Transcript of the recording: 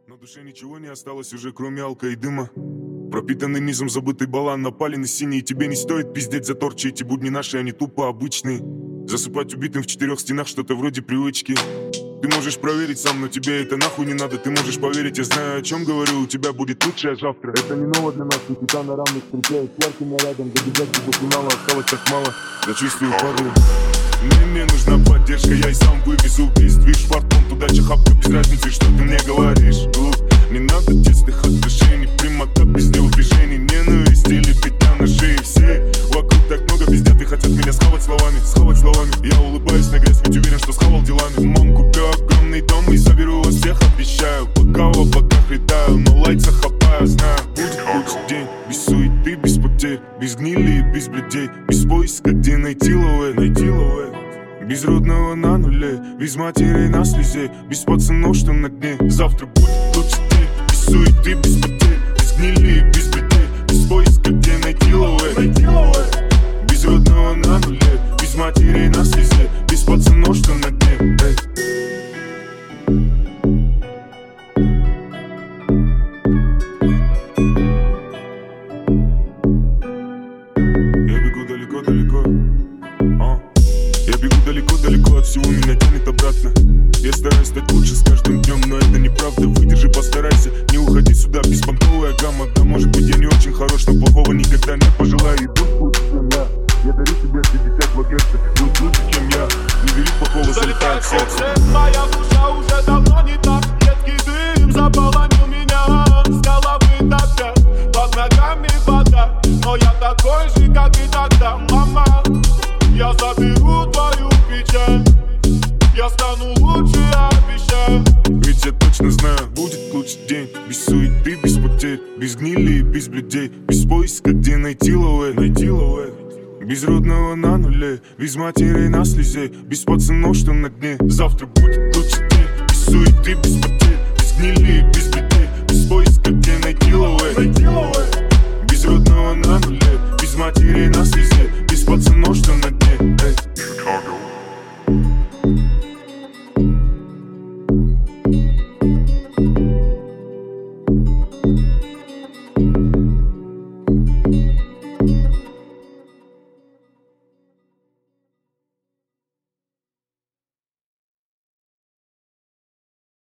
На душе ничего не осталось уже, кроме алка и дыма. Пропитанный низом забытый балан, напали на синий. Тебе не стоит пиздеть за торчи, эти будни наши, они тупо обычные. Засыпать убитым в 4 стенах, что-то вроде привычки. Ты можешь проверить сам, но тебе это нахуй не надо. Ты можешь поверить, я знаю, о чем говорю. У тебя будет лучшее завтра. Это не ново для нас, никита на равных встречаюсь с ярким нарядом. Добежать до финала осталось так мало. Я чувствую, падаю. Мне нужна поддержка, я и сам вывезу весь движ фартом. Туда чахапка, без разницы, что ты мне говоришь. Не надо тесных отношений, прямота без движений. Ненависть или петля на шее. Все вокруг так много пиздят и хотят меня схавать словами. Я улыбаюсь на грязь, ведь уверен, что схавал делами. Мам, куплю огромный дом и заберу вас всех, обещаю. Пока в облаках летаю, но лайца хапаю. Знаю, будет лучший день, без суеты, без потерь, без гнили и без блядей, без поиска, где найти ловэ. Без родного на нуле, без матерей на слезе, без пацанов, что на дне. Завтра будет лучший день, без суеты, без потерь, без гнили и без блядей, без поиска, где найти ловэ. Без родного на нуле, без матерей на слезе, без пацанов, что на дне. Я бегу далеко-далеко. Я бегу далеко-далеко, от всего меня тянет обратно. Я стараюсь стать лучше с каждым днем, но это неправда. Выдержи, постарайся, не уходи сюда. Беспонтовая гамма, да может быть я не очень хорош, но плохого никогда не пожелаю. И будь лучше, чем я дарю тебе 50 логерцев. Будь лучше, чем я, не бери плохого, залетает в сердце. Моя душа уже давно не та. Едкий дым заполонил меня с головы до пят. Под ногами вода, но я такой же, как и тогда. Мама, я заберу твою печаль, я стану лучше, обещаю. Ведь я точно знаю, будет лучший день. Без суеты, без потерь, без гнили и без блядей, без поиска, где найти ловэ. Без родного на нуле, без матерей на слезе, без пацанов, что на дне. Завтра будет лучший день, без суеты, без потерь, без гнили и без блядей, без поиска, где найти ловэ. Без родного на нуле, без матерей на слезе, без пацанов, что на дне.